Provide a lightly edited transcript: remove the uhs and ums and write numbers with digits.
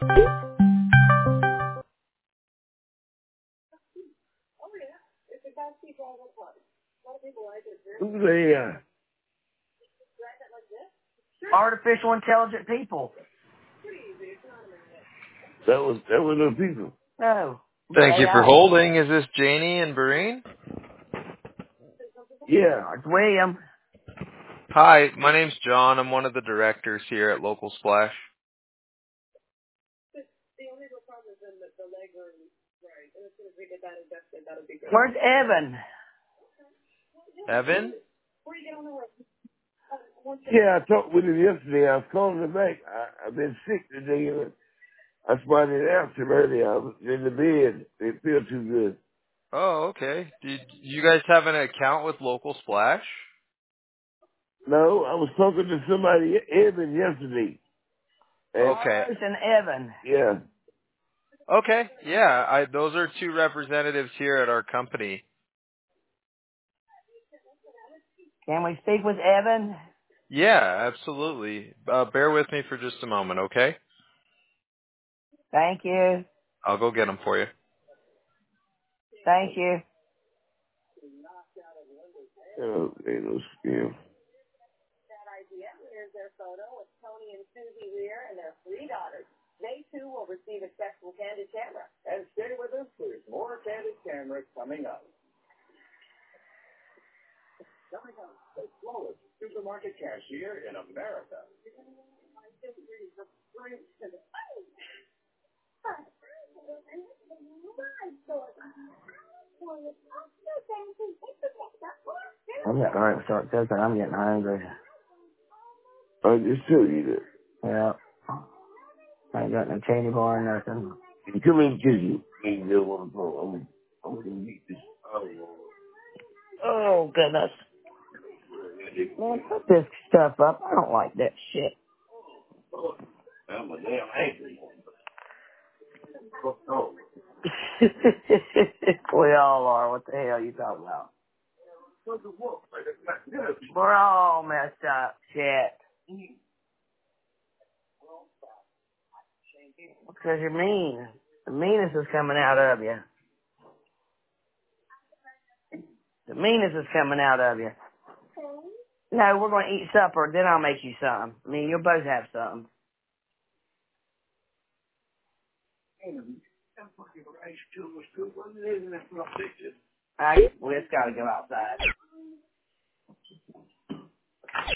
Who's the Artificial intelligent people. that was the people. No. Thank you for AI. holding. Is this Janie and Barine? Yeah. It's William. Hi, my name's John. I'm one of the directors here at Local Splash. Where's Evan? Evan? Yeah, I talked with him yesterday. I was calling him back. I've been sick today. And I spotted out him earlier. I was in the bed. It feel too good. Oh, okay. Did you guys have an account with Local Splash? No, I was talking to somebody, Evan, yesterday. And, Okay. Listen, Evan. yeah. Okay. Yeah, those are two representatives here at our company. Can we speak with Evan? Yeah, absolutely. Bear with me for just a moment, okay? Thank you. I'll go get them for you. Thank you. Oh, ain't no skill. I'm getting ready to start cooking. I'm getting hungry. I just tell you that. Yeah. I ain't got no candy bar or nothing. You come in the kitchen. You ain't know what I'm doing. I'm gonna eat this. Oh, goodness. Man, put this stuff up. I don't like that shit. I'm a damn angry one. We all are. What the hell you talking about? We're all messed up. Shit. Because you're mean. The meanness is coming out of you. The meanness is coming out of you. No, we're going to eat supper, then I'll make you something. I mean, you'll both have something. We just got to go outside.